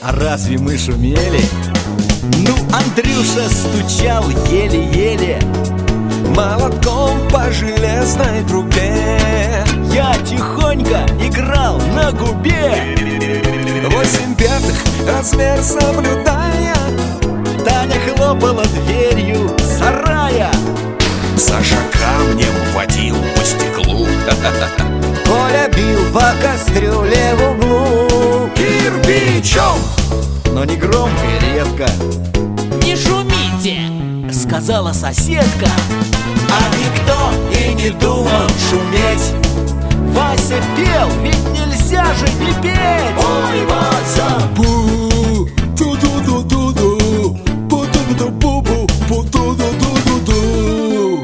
А разве мы шумели? Ну, Андрюша стучал еле-еле молотком по железной трубе. Я тихонько играл на губе. 8 пятых размер соблюдая, Таня хлопала дверью сарая. Саша камнем водил по стеклу. Коля бил по кастрюле в углу кирпичом, но не громко и редко. Не шумите, сказала соседка. А никто и не думал шуметь. Вася пел, ведь нельзя же не петь. Ой, Вася! Бу, ту-ду-ду-ду-ду, пу-ду-ду-бу-бу, пу-ду-ду-ду-ду.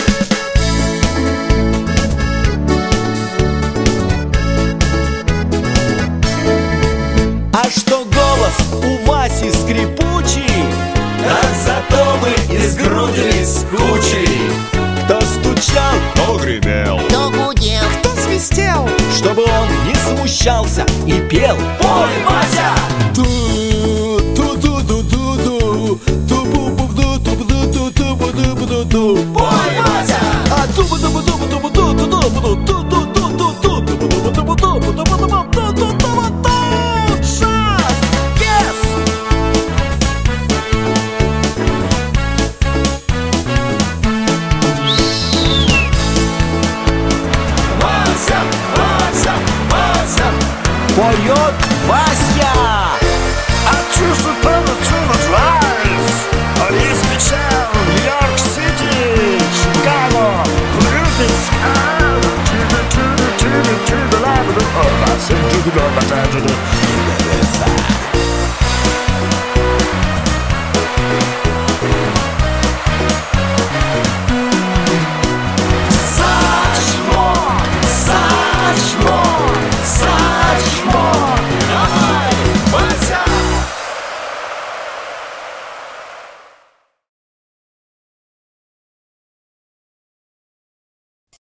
А что голос у Васи скрипучий, Так зато мы изгрудились кучей. кто стучал, Кто гремел, Кто гудел, Кто свистел? чтобы он не смущался и пел. ой, Вася! Ой, Вася! Вася, Вася, Вася! Поет Вася. I choose the path to the drive. East Michelle, New York City, Chicago, Cleveland sky. To the light of the I said to the